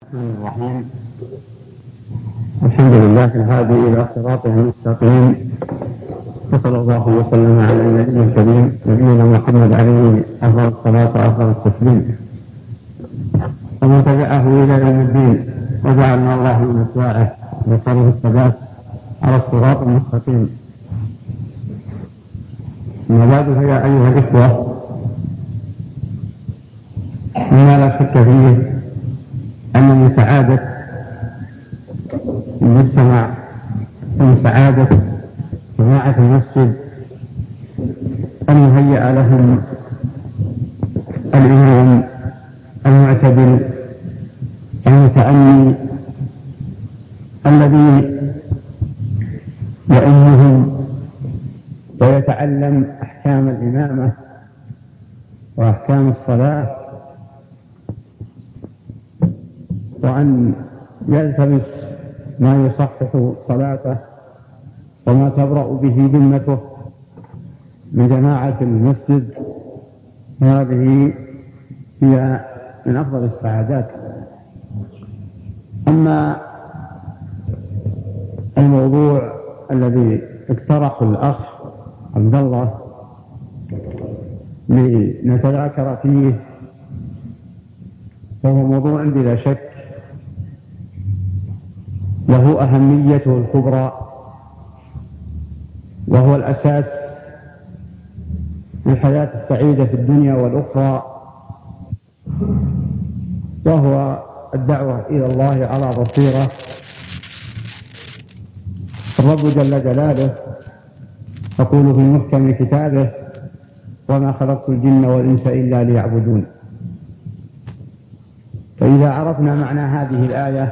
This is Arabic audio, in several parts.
الرحمن الرحيم. الحمد لله الهادي إلى صراطه المستقيم، وصلى الله وسلم على النبي الكريم نبينا محمد عليه أفضل الصلاة وأفضل التسليم، ومن تبعه إلى يوم الدين، وجعلنا الله من أتباعه وصله الثبات على الصراط المستقيم. أما بعد، فيا أيها الإخوة، مما لا شك فيه أن من سعادة المجتمع ومن سعادة جماعة المسجد أن يهيأ لهم الإمام المعتدل المتأني الذي يؤمهم ويتعلم أحكام الإمامة وأحكام الصلاة، وأن يلتمس ما يصحح صلاته وما تبرأ به ذمته من جماعة المسجد. هذه هي من أفضل السعادات. أما الموضوع الذي اقترحه الأخ عبد الله لنتذاكر فيه فهو موضوع بلا شك له أهميته الكبرى، وهو الأساس للحياة السعيدة في الدنيا والأخرى، وهو الدعوة إلى الله على بصيرة. الرب جل جلاله يقول في محكم كتابه: وما خلقت الجن والإنس إلا ليعبدون. فإذا عرفنا معنى هذه الآية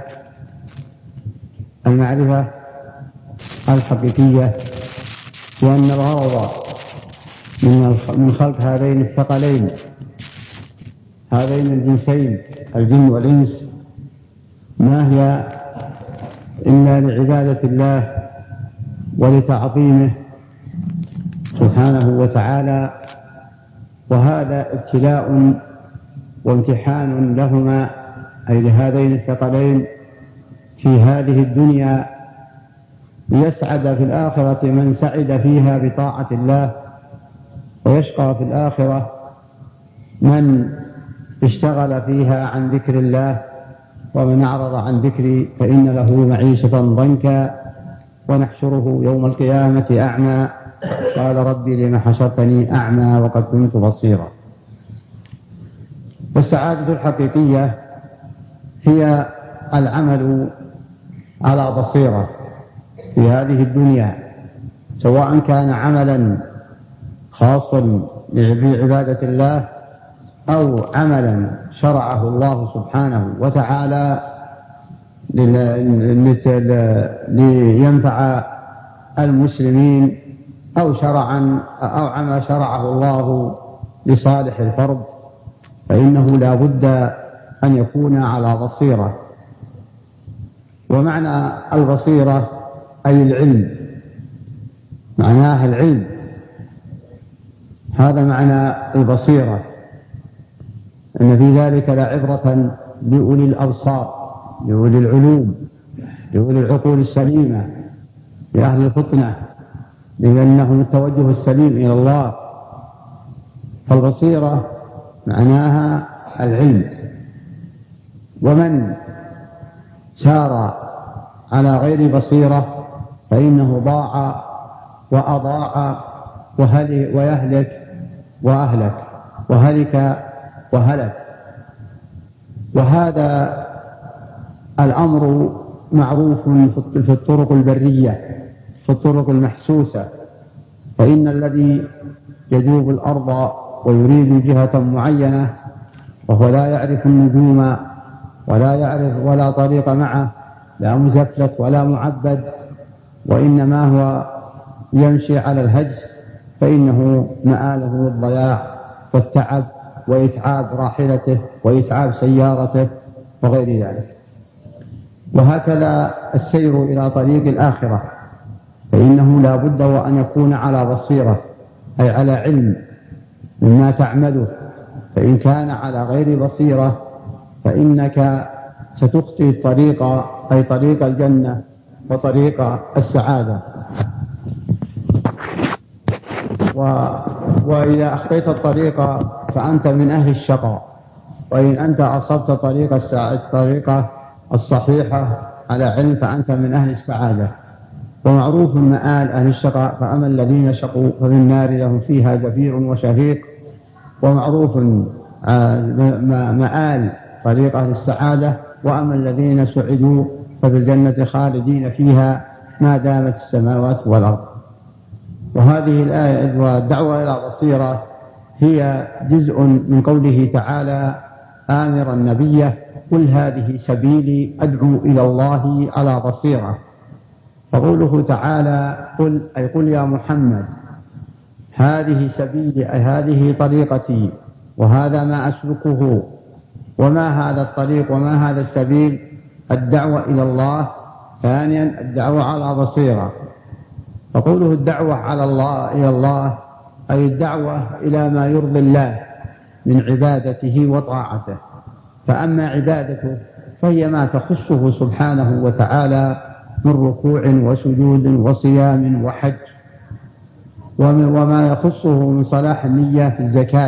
المعرفة الحقيقية وأن الغرض من خلق هذين الثقلين، هذين الجنسين الجن والإنس، ما هي إلا لعبادة الله ولتعظيمه سبحانه وتعالى، وهذا ابتلاء وامتحان لهما، أي لهذين الثقلين في هذه الدنيا، ليسعد في الآخرة من سعد فيها بطاعة الله، ويشقى في الآخرة من اشتغل فيها عن ذكر الله. ومن أعرض عن ذكري فإن له معيشة ضنكا ونحشره يوم القيامة أعمى قال ربي لم حشرتني أعمى وقد كنت بصيرا. والسعادة الحقيقية هي العمل على بصيرة في هذه الدنيا، سواء كان عملا خاصا بعبادة الله أو عملا شرعه الله سبحانه وتعالى لينفع المسلمين، أو عما شرعه الله لصالح الفرد، فإنه لا بد أن يكون على بصيرة. ومعنى البصيرة أي العلم، معناها العلم، هذا معنى البصيرة. إن في ذلك لعبرة لأولي الأبصار، لأولي العلوم، لأولي العقول السليمة، لأهل الفطنة، لأنهم التوجه السليم إلى الله. فالبصيرة معناها العلم. ومن سار على غير بصيرة فإنه ضاع وأضاع ويهلك وأهلك وهلك وهلك. وهذا الأمر معروف في الطرق البرية، في الطرق المحسوسة. فإن الذي يجوب الأرض ويريد جهة معينة وهو لا يعرف النجوم ولا طريق معه، لا مزفلت ولا معبد، وإنما هو يمشي على الهجس، فإنه مآله الضياع والتعب وإتعاب راحلته وإتعاب سيارته وغير ذلك. وهكذا السير إلى طريق الآخرة، فإنه لا بد وأن يكون على بصيرة، أي على علم مما تعمله. فإن كان على غير بصيرة فإنك ستخطي الطريق، أي طريق الجنة وطريق السعادة. وإذا أخطيت الطريق فأنت من أهل الشقاء، وإن أنت أصبت الطريقة الصحيحة على علم فأنت من أهل السعادة. ومعروف مآل أهل الشقاء، فأما الذين شقوا ففي النار لهم فيها زفير وشهيق. ومعروف مآل طريق أهل السعادة، وأما الذين سعدوا ففي الجنة خالدين فيها ما دامت السماوات والأرض. وهذه الآية والدعوة إلى بصيرة هي جزء من قوله تعالى آمرا نبيه قل هذه سبيلي أدعو إلى الله على بصيرة. فقوله تعالى قل، أي قل يا محمد هذه سبيلي، أي هذه طريقتي وهذا ما أسلكه. وما هذا الطريق وما هذا السبيل؟ الدعوة إلى الله. ثانيا الدعوة على بصيرة. فقوله الدعوة على الله إلى الله أي الدعوة إلى ما يرضي الله من عبادته وطاعته. فأما عبادته فهي ما تخصه سبحانه وتعالى من ركوع وسجود وصيام وحج، وما يخصه من صلاح النية في الزكاة،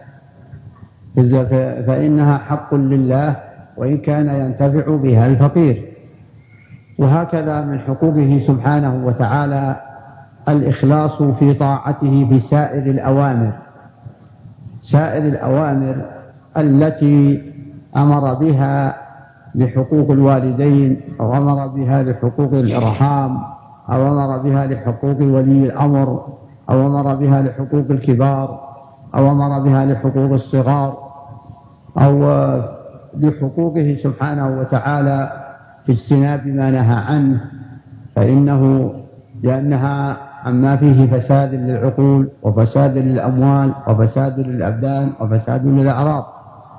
فإنها حق لله وإن كان ينتفع بها الفقير. وهكذا من حقوقه سبحانه وتعالى الإخلاص في طاعته في سائر الأوامر التي أمر بها لحقوق الوالدين، أو أمر بها لحقوق الإرحام، أو أمر بها لحقوق ولي الأمر، أو أمر بها لحقوق الكبار، أو أمر بها لحقوق الصغار، أو لحقوقه سبحانه وتعالى في اجتناب ما نهى عنه، لأنها عما فيه فساد للعقول وفساد للأموال وفساد للأبدان وفساد للأعراض.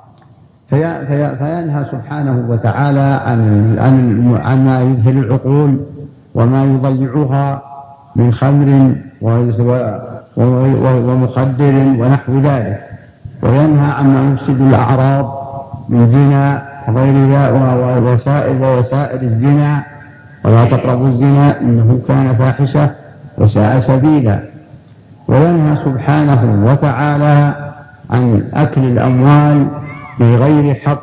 فينهى سبحانه وتعالى عن ما يذهل العقول وما يضيعها من خمر ومخدر ونحو ذلك، وينهى عما يفسد الأعراض من زنا وغير ذلك ووسائل الزنا، ولا تقربوا الزنا إنه كان فاحشة وساء سبيلا. وينهى سبحانه وتعالى عن أكل الأموال بغير حق،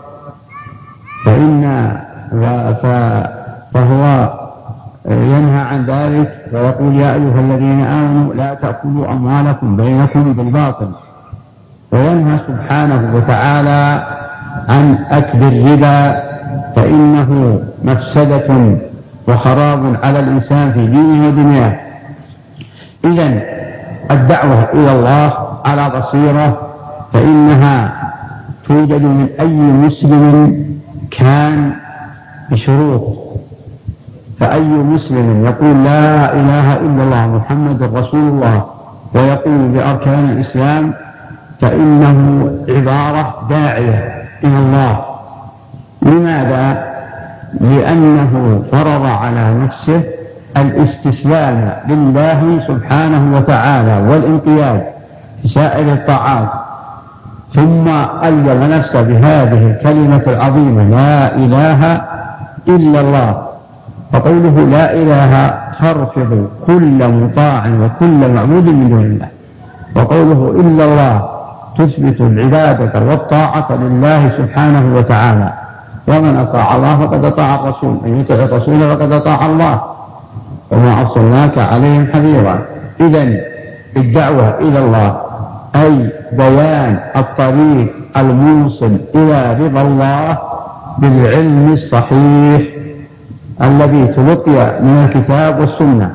فهو ينهى عن ذلك ويقول يا أيها الذين آمنوا لا تأكلوا أموالكم بينكم بالباطل. وينهى سبحانه وتعالى عن أكل الربا، فإنه مفسدة وخراب على الإنسان في دينه ودنياه. إذن الدعوة إلى الله على بصيرة فإنها توجد من أي مسلم كان بشروط. فأي مسلم يقول لا إله إلا الله محمد رسول الله ويقول بأركان الإسلام فإنه عبارة داعية إلى الله. لماذا؟ لأنه فرض على نفسه الاستسلام لله سبحانه وتعالى والانقياد في سائر الطاعات، ثم ألزم نفسه بهذه الكلمة العظيمة لا إله إلا الله. فقوله لا إله ترفض كل مطاع وكل معبود من دون الله، وقوله إلا الله تثبت العبادة والطاعة لله سبحانه وتعالى. ومن أطاع الله فقد أطاع الرسول، من يطع الرسول فقد أطاع الله، وما أرسلناك عليهم حفيظا. إذن الدعوة إلى الله أي بيان الطريق الموصل إلى رضا الله بالعلم الصحيح الذي تلقي من الكتاب والسنة.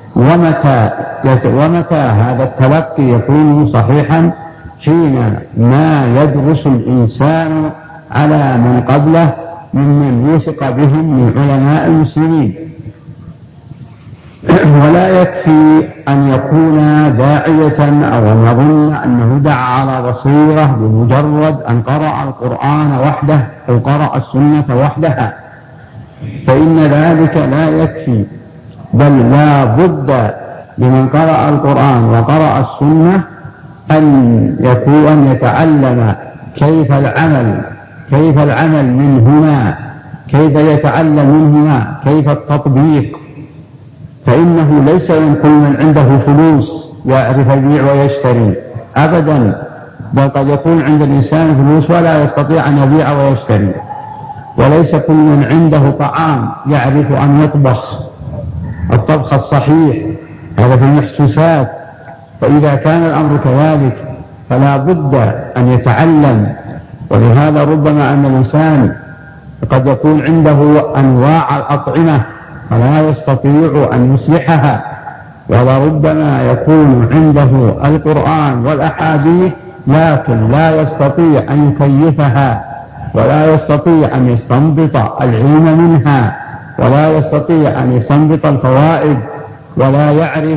ومتى هذا التلقي يكون صحيحا؟ حين ما يدرس الإنسان على من قبله ممن يوثق بهم من علماء المسلمين. ولا يكفي أن يكون داعية أو أن يظن أنه دعا على بصيرة بمجرد أن قرأ القرآن وحده أو قرأ السنة وحدها، فإن ذلك لا يكفي، بل لا بد لمن قرأ القرآن وقرأ السنة أن يتعلم كيف العمل منهما كيف يتعلم منهما كيف التطبيق، فإنه ليس ينقل من عنده فلوس يعرف يبيع ويشتري أبدا، بل قد يكون عند الإنسان فلوس ولا يستطيع أن يبيع ويشتري، وليس كل من عنده طعام يعرف أن يطبخ الطبخ الصحيح، هذا في المحسوسات. فإذا كان الأمر كذلك فلا بد أن يتعلم. ولهذا ربما أن الإنسان قد يكون عنده أنواع الأطعمة فلا يستطيع أن يصلحها، ولربما يكون عنده القرآن والأحاديث لكن لا يستطيع أن يكيفها، ولا يستطيع أن يستنبط العلم منها، ولا يستطيع أن يستنبط الفوائد، ولا يعرف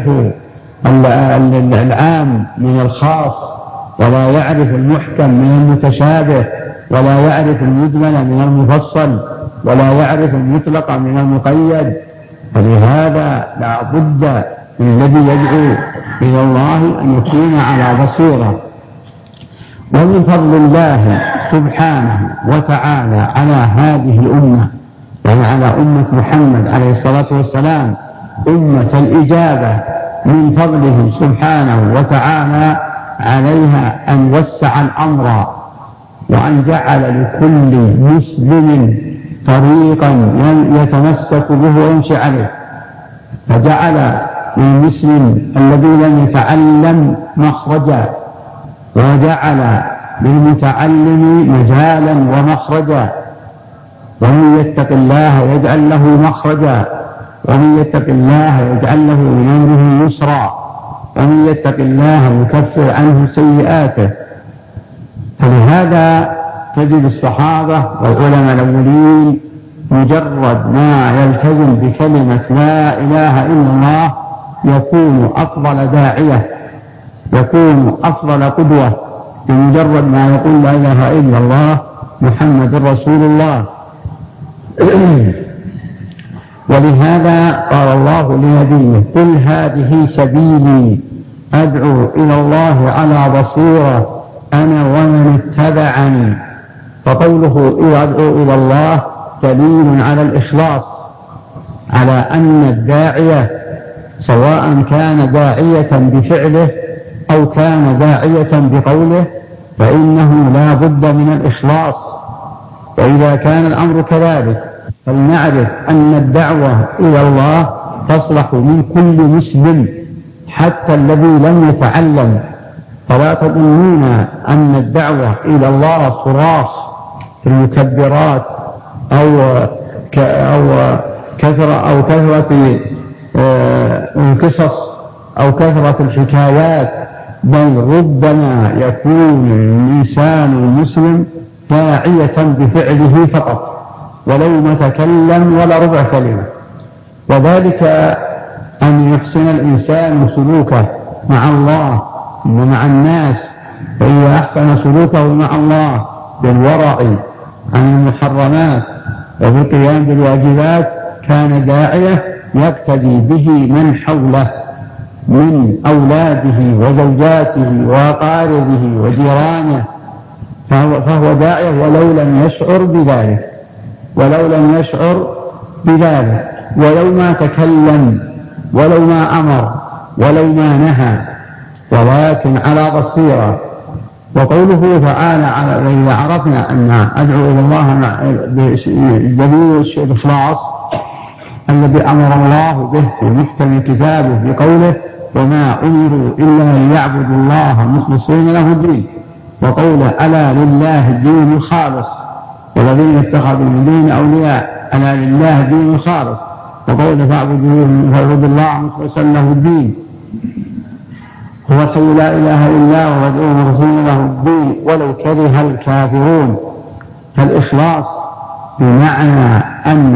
العام من الخاص، ولا يعرف المحكم من المتشابه، ولا يعرف المجمل من المفصل، ولا يعرف المطلق من المقيد. فلهذا لا بد من الذي يدعو إلى الله أن يكون على بصيرة. ومن فضل الله سبحانه وتعالى على هذه الأمة وعلى أمة محمد عليه الصلاة والسلام أمة الإجابة، من فضله سبحانه وتعالى عليها أن وسع الأمر، وأن جعل لكل مسلم طريقا يتمسك به ويمشي عليه، فجعل للمسلم الذي لم يتعلم مخرجا، وجعل للمتعلم مجالا ومخرجا. ومن يتق الله يجعل له مخرجا، ومن يتق الله يجعل له من أمره يسرا، ومن يتق الله يكفر عنه سيئاته. فلهذا تجد الصحابة والعلماء الأولين مجرد ما يلتزم بكلمة لا إله إلا الله يكون أفضل داعية، يكون أفضل قدوة، بمجرد ما يقول لا إله إلا الله محمد رسول الله. ولهذا قال الله لنبيه: قل هذه سبيلي أدعو إلى الله على بصيرة أنا ومن اتبعني. فقوله أدعو إلى الله دليل على الإخلاص، على أن الداعية سواء كان داعية بفعله أو كان داعية بقوله فإنه لا بد من الإخلاص. وإذا كان الأمر كذلك فلنعرف أن الدعوة إلى الله تصلح من كل مسلم حتى الذي لم يتعلم. فلا تظنون أن الدعوة إلى الله صراخ في المكبرات أو كثرة القصص أو كثرة الحكايات، بل ربما يكون الإنسان المسلم داعية بفعله فقط ولو ما تكلم ولا ربع كلمة. وذلك أن يحسن الإنسان سلوكه مع الله ومع الناس، فإذا أحسن سلوكه مع الله بالورع عن المحرمات وبالقيام بالواجبات كان داعية يقتدي به من حوله من أولاده وزوجاته وأقاربه وجيرانه، فهو داعية ولو لم يشعر بذلك، ولو ما تكلم، ولو ما أمر، ولو ما نهى، ولكن على بصيرة. وقوله تعالى: إذا عرفنا أن أدعو إلى الله بدليل الإخلاص الذي أمر الله به في محكم كتابه بقوله: وما أمروا إلا ليعبدوا الله مخلصين له الدين. وقوله: ألا لله الدين الخالص والذين اتخذوا من دونه أولياء ألا لله الدين الخالص. وقوله: فاعبدوا الله مخلصا له الدين هو الحي لا إله إلا هو وادعوه مخلصين له الدين ولو كره الكافرون. فالإخلاص بمعنى أن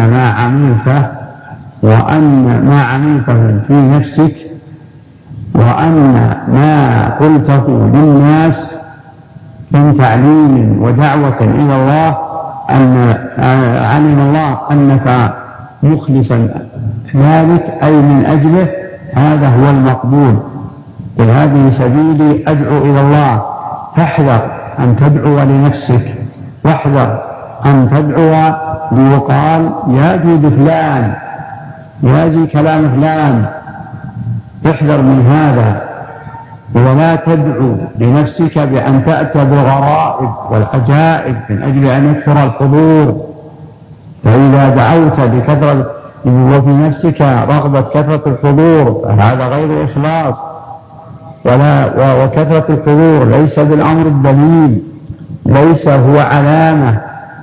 ما عملته في نفسك وأن ما قلته للناس من تعليم ودعوة إلى الله أن علم الله أنك مخلصا ذلك أي من أجله، هذا هو المقبول. قل هذه سبيلي أدعو إلى الله. فاحذر أن تدعو لنفسك، واحذر أن تدعو ليقال يا فلان، يا كلام فلان، احذر من هذا. ولا تدعو لنفسك بأن تأتي بالغرائب والعجائب من أجل أن يكثر الحضور. فإذا دعوت بكثرة وفي نفسك رغبة كثرة الحضور فهذا غير إخلاص. وكثرة الحضور ليس بالأمر الدليل، ليس هو علامة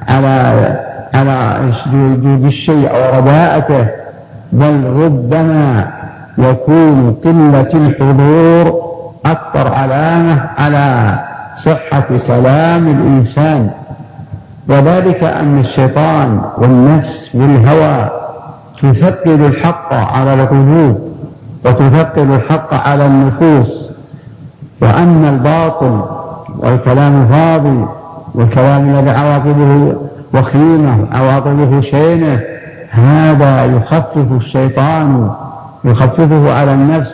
على وجود الشيء أو رداءته، بل ربما يكون قلة الحضور أكثر علامة على صحة كلام الإنسان. وذلك أن الشيطان والنفس والهوى تثقل الحق على القلوب وتثقل الحق على النفوس، وأن الباطل والكلام الفاضي والكلام الذي عواقبه وخيمة عواقبه شينة هذا يخفف الشيطان، يخففه على النفس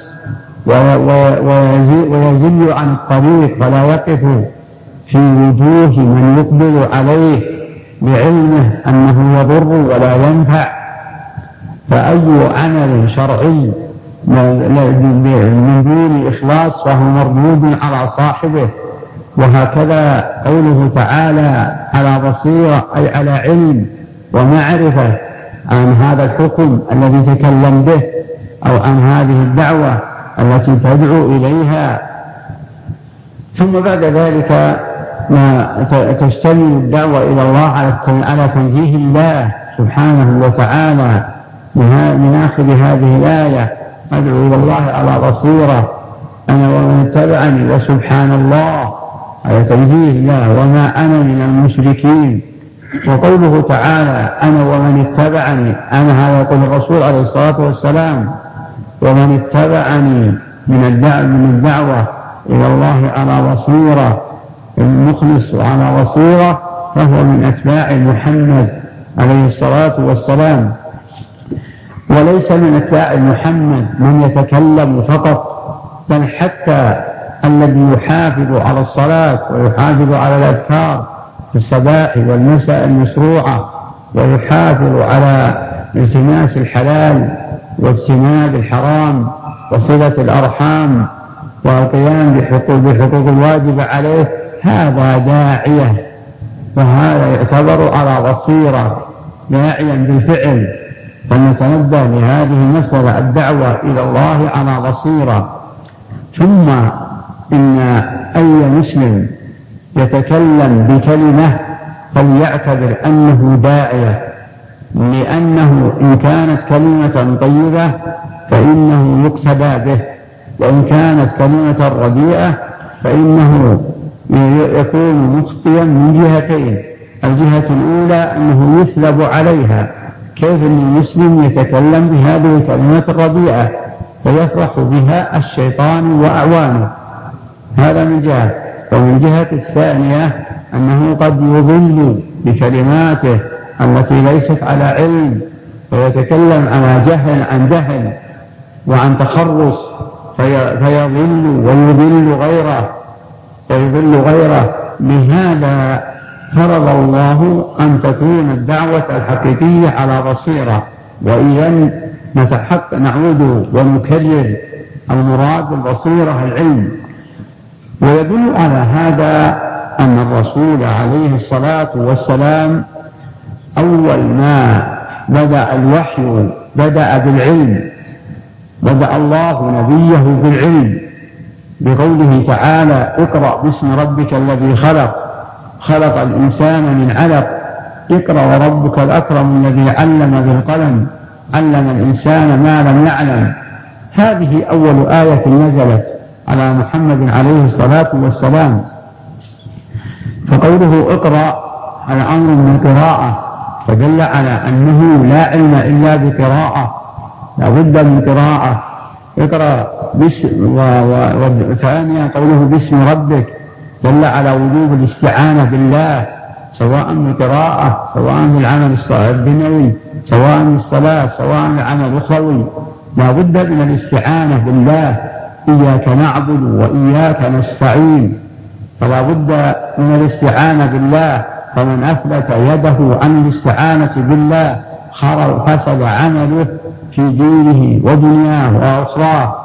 ويزل عن الطريق، فلا يقف في وجوه من يقبل عليه بعلمه أنه يضر ولا ينفع. فأي عمل شرعي من دون إخلاص فهو مردود على صاحبه. وهكذا قوله تعالى على بصيرة أي على علم ومعرفة عن هذا الحكم الذي تكلم به أو عن هذه الدعوة التي تدعو إليها. ثم بعد ذلك تشتمل الدعوة إلى الله على تنزيه الله سبحانه وتعالى من آخر هذه الآية: أدعو إلى الله على بصيرة أنا ومن اتبعني وسبحان الله، على تنزيه الله وما أنا من المشركين. وقوله تعالى أنا ومن اتبعني، أنا هذا يقول الرسول عليه الصلاة والسلام، ومن اتبعني من الدعوة إلى الله على بصيرة، المخلص على بصيرة فهو من أتباع محمد عليه الصلاة والسلام. وليس من أتباع محمد من يتكلم فقط، بل حتى الذي يحافظ على الصلاة ويحافظ على الأذكار في الصباح والمساء المشروعة، ويحافظ على التماس الحلال واجتناب الحرام وصلة الأرحام والقيام بحقوق الواجب عليه، هذا داعية، وهذا يعتبر على بصيرة داعيا بالفعل. فنتنبه لهذه المسألة، الدعوة إلى الله على بصيرة. ثم إن أي مسلم يتكلم بكلمة فليعتبر أنه داعية، لأنه إن كانت كلمة طيبة فإنه يقتدى به، وإن كانت كلمة رديئة فإنه يكون مخطئا من جهتين: الجهة الأولى أنه يثلب عليها، كيف أن المسلم يتكلم بهذه الكلمات الرديئة فيفرح بها الشيطان وأعوانه، هذا من جهة. ومن جهة الثانية أنه قد يضل بكلماته التي ليست على علم، فيتكلم عن جهل وعن تخرص فيضل ويضل غيره. لهذا فرض الله أن تكون الدعوة الحقيقية على بصيرة. وإذن نعود ونكرر المراد بالبصيرة العلم. ويدل على هذا أن الرسول عليه الصلاة والسلام أول ما بدأ الوحي بدأ بالعلم، بدأ الله نبيه بالعلم بقوله تعالى: اقرأ باسم ربك الذي خلق الإنسان من علق، اقرأ وربك الأكرم الذي علم بالقلم علم الإنسان ما لم يعلم. هذه أول آية نزلت على محمد عليه الصلاة والسلام. فقوله اقرأ على أمر من قراءة، فدل على أنه لا علم إلا بقراءة، لا بد من قراءة. اقرأ وثانيا قوله باسم ربك دل على وجوب الاستعانة بالله، سواء بالقراءة سواء بالعمل الدنيوي سواء بالصلاة سواء بالعمل الأخروي، لا بد من الاستعانة بالله. إياك نعبد وإياك نستعين، فلا بد من الاستعانة بالله فمن أثبت يده عن الاستعانة بالله فسد عمله في دينه ودنياه وأخراه،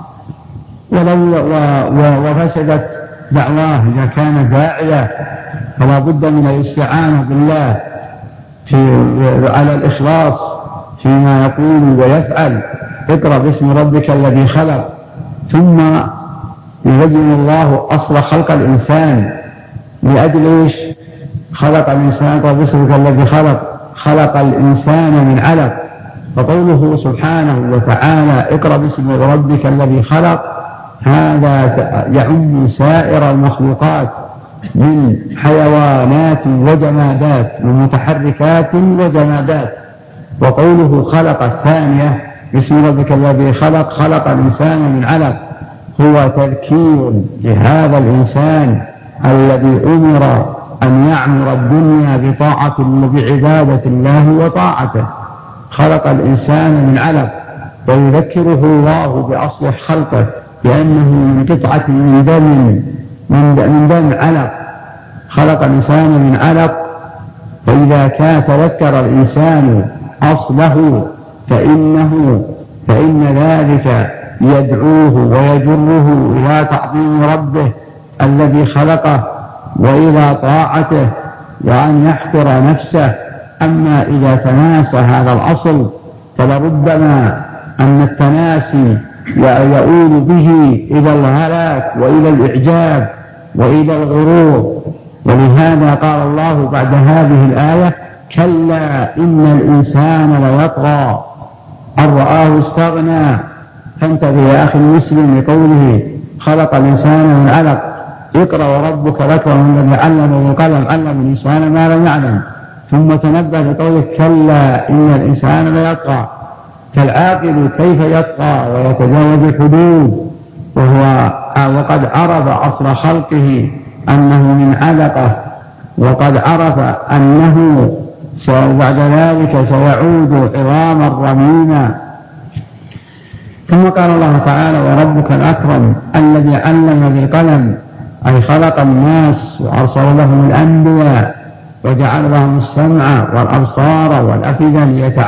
وفسدت دعواه إذا كان داعية، فلا بد من الاستعانة بالله على الإخلاص فيما يقول ويفعل. اقرأ باسم ربك الذي خلق، ثم يبين الله أصل خلق الإنسان لأجل إيش؟ خلق الإنسان، اقرأ باسمك الذي خلق الإنسان من علق. فقوله سبحانه وتعالى اقرأ باسم ربك الذي خلق، هذا يعم سائر المخلوقات من حيوانات وجمادات، من متحركات وجمادات. وقوله خلق الثانية باسم ربك الذي خلق الإنسان من علق هو تذكير لهذا الإنسان الذي أمر أن يعمر الدنيا بعبادة الله وطاعته. خلق الإنسان من علق، ويذكره الله بأصل خلقه لأنه من قطعة من دم علق. خلق الإنسان من علق، فإذا كان تذكر الإنسان أصله فإن ذلك يدعوه ويجره إلى تعظيم ربه الذي خلقه وإلى طاعته وأن يحقر نفسه. أما إذا تناسى هذا الأصل فلربما أن التناسي يؤول به إلى الهلاك وإلى الإعجاب وإلى الغرور. ولهذا قال الله بعد هذه الآية كلا إن الإنسان ليطغى أن رآه استغنى. فانتبه يا أخي المسلم لقوله خلق الإنسان من علق، اقرأ وربك الأكرم الذي علم بالقلم علم الإنسان ما لم يعلم. ثم تنبه لقوله كلا إن الإنسان ليطغى. فالعاقل كيف يطغى ويتجاوز الحدود وقد عرف أصل خلقه أنه من علقة، وقد عرف أنه بعد ذلك سيعود عظاما رميما. ثم قال الله تعالى وربك الأكرم الذي علم بالقلم، أي خلق الناس وأرسل لهم الأنبياء وجعل لهم السمع والأبصار والأفئدة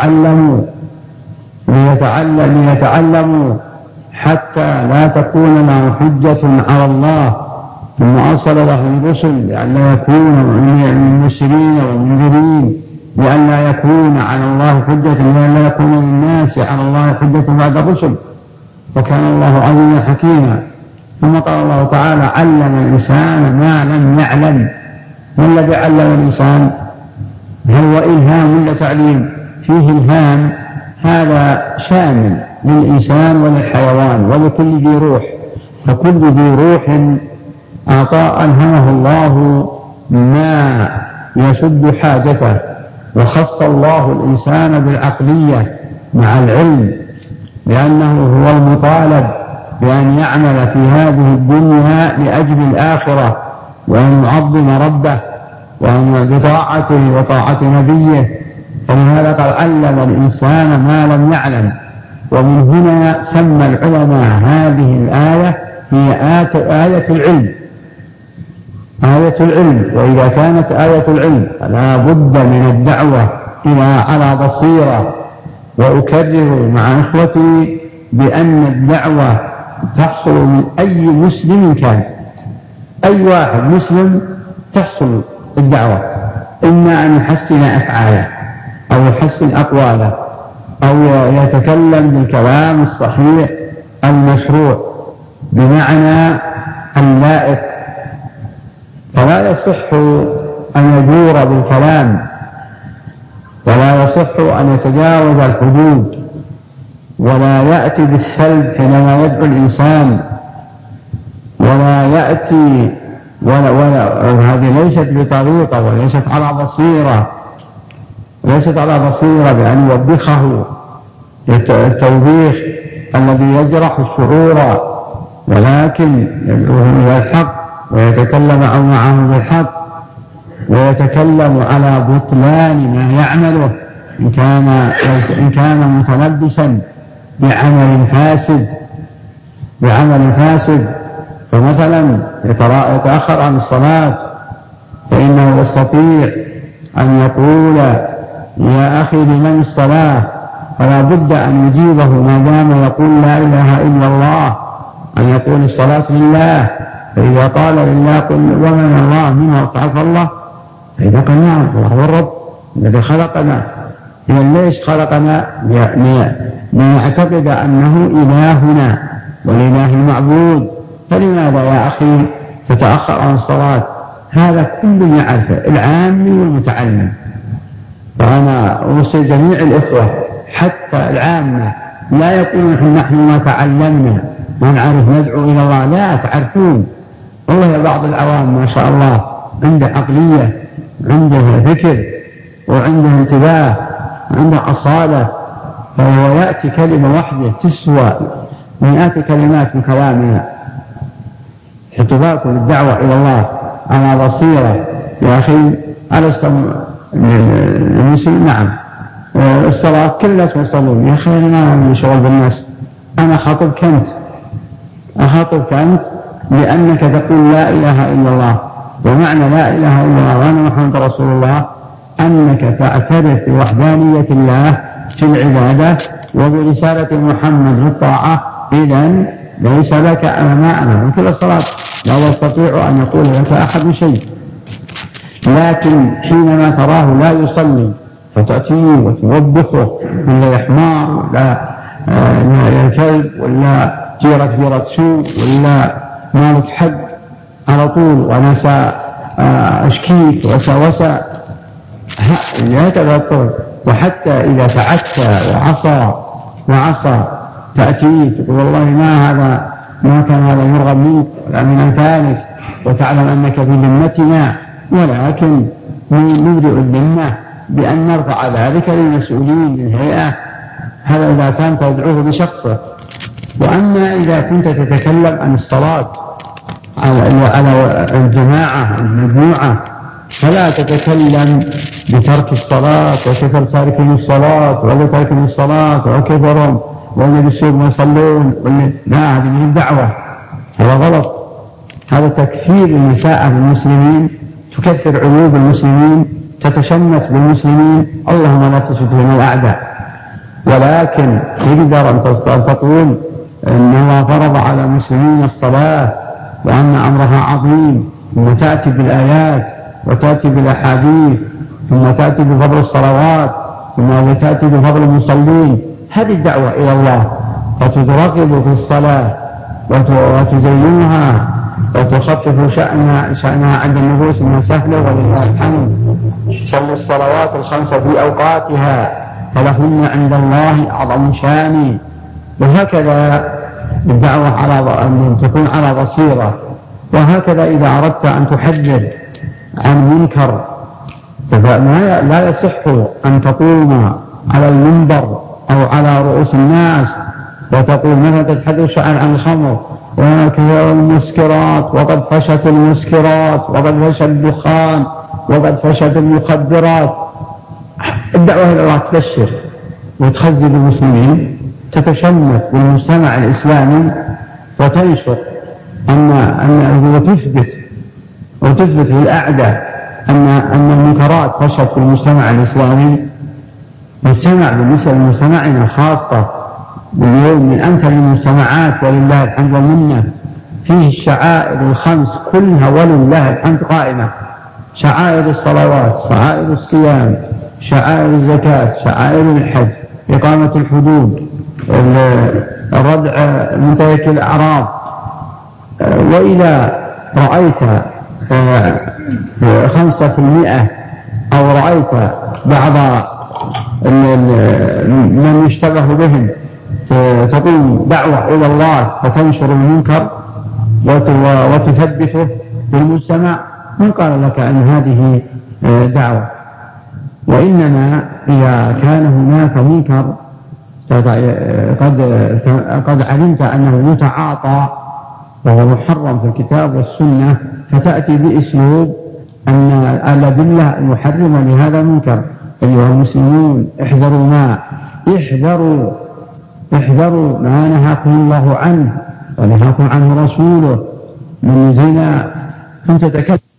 ليتعلموا حتى لا تكون لهم حجة على الله. ثم أرسل لهم الرسل لئلا يكونوا من المرسلين والمنذرين، لئلا يكون على الله حجة، لئلا يكون للناس على الله حجة بعد الرسل، وكان الله عزيزا حكيما. ثم قال الله تعالى علم الإنسان ما لم يعلم. ما الذي علم الإنسان؟ هل هو إلهام ولا تعليم؟ فيه إلهام، هذا شامل للإنسان وللحيوان ولكل ذي روح، فكل ذي روح ألهمه الله ما يسد حاجته. وخص الله الإنسان بالعقلية مع العلم، لأنه هو المطالب بأن يعمل في هذه الدنيا لأجل الآخرة، وأن يعظم ربه وأن بطاعته وطاعة نبيه. فلهذا قال علم الإنسان ما لم يعلم. ومن هنا سمى العلماء هذه الآية هي آية العلم. وإذا كانت آية العلم فلا بد من الدعوة على بصيرة. وأكرر مع إخوتي بأن الدعوة تحصل من أي مسلم كان، أي واحد مسلم تحصل الدعوة، إما أن يحسن أفعاله أو يحسن أقواله أو يتكلم بالكلام الصحيح المشروع بمعنى اللائق. فلا يصح أن يجور بالكلام، ولا يصح أن يتجاوز الحدود، ولا يأتي بالسلب حينما يدعو الإنسان، ولا يأتي هذه ليست بطريقة وليست على بصيرة بأن يوبخه التوبيخ الذي يجرح الشعور، ولكن يدعوه إلى الحق ويتكلم معه بالحق، ويتكلم على بطلان ما يعمله إن كان متلبسا بعمل فاسد. فمثلا يتأخر عن الصلاة فإنه يستطيع أن يقول يا أخي لمن الصلاة، فلا بد أن يجيبه ما دام يقول لا إله إلا الله، أن يقول الصلاة لله. فإذا قال لله قل ومن الله منه تعرف الله، فإذا قال نعم الله هو الرب الذي خلقنا. إذا ليش خلقنا؟ لنعتقد أنه إلهنا والإله المعبود. فلماذا يا أخي تتأخر عن الصلاة؟ هذا كل يعرفه العامي والمتعلم. وأنا أوصي جميع الإخوة حتى العامة لا يقولون نحن ما تعلمنا ما نعرف ندعو إلى الله، لا تعرفون. والله بعض العوام ما شاء الله عنده عقلية، عنده فكر، وعنده انتباه، عنده أصالة، فهو يأتي كلمة واحدة تسوى مئات كلمات من كلامنا. حتباكم الدعوة إلى الله على بصيرة. يا أخي على المسلم نعم الصلاة كلها يصلون، يا أخي أنا ما شغل بالناس، أنا خاطبك أنت لأنك تقول لا إله إلا الله. ومعنى لا إله إلا الله وأنا محمد رسول الله أنك تعترف بوحدانية الله في العبادة وبرسالة محمد في الطاعة. إذن ليس لك أمامنا مثل الصلاة، لا يستطيع أن يقول لك أحد شيء. لكن حينما تراه لا يصلي فتأتيه وتوبخه ولا يحمار ولا كلب ولا جيرة سوء ولا مالك حق على طول ونسى أشكيك وسوسة لا تبطل. وحتى إذا تعتى وعصى تأتيه تقول والله ما كان هذا يرغب منك ولا من أمثالك، وتعلم أنك في ذمتنا، ولكن نبرئ الذمة بأن نرفع ذلك للمسؤولين للهيئة. هذا إذا كان تدعوه بشخصه. وأما إذا كنت تتكلم عن الصلاة على الجماعة المجموعة فلا تتكلم بترك الصلاة وكثر تاركين الصلاة ولا تاركين الصلاة وكثرهم ولا بالسوق ما يصلون. لا، هذه من الدعوة، هذا غلط. هذا تكثير النساء بالمسلمين، تكثر عيوب المسلمين، تتشمت بالمسلمين. اللهم لا تشتهم الأعداء. ولكن يقدر أن تقول أن الله فرض على المسلمين الصلاة وأن أمرها عظيم، ثم تأتي بالآيات وتأتي بالأحاديث، ثم تأتي بفضل الصلوات، ثم تأتي بفضل المصلين. هذه الدعوة إلى الله، فترغب في الصلاة وتزينها وتخفف شأنها عند النفوس من سهله ولله الحمد. صل الصلوات الخمس في أوقاتها فلهن عند الله أعظم شان. وهكذا الدعوة على أن تكون على بصيرة. وهكذا إذا أردت أن تحذر عن منكر لا يصح أن تقوم على المنبر أو على رؤوس الناس وتقول مثلا تتحدث عن الخمر وكثير المسكرات وقد فشت المسكرات وقد فشت الدخان وقد فشت المخدرات. الدعوة إلى الله تبشر وتخزن المسلمين، تتشمت بالمجتمع الإسلامي وتنشر وتثبت للأعداء أن المنكرات فشت في المجتمع الإسلامي. مجتمع بالنسبة لمجتمعنا خاصة اليوم من أمثل المجتمعات ولله الحمد والمنة، فيه الشعائر الخمس كلها ولله الحمد قائمة. شعائر الصلوات، شعائر الصيام، شعائر الزكاة، شعائر الحج، إقامة الحدود، ردع منتهك الأعراض. وإذا رأيت 5% أو رأيت بعض من يشتبه بهم تقوم دعوة إلى الله فتنشر المنكر وتثبته بالمجتمع، من قال لك أن هذه دعوة؟ وإنما إذا كان هناك منكر قد علمت أنه متعاطى وهو محرم في الكتاب والسنة، فتأتي بأسلوب أن الأدلة المحرمة لهذا المنكر. أيها المسلمون احذروا ما نهاكم الله عنه ونهاكم عنه رسوله من زنا. كنت تتكلم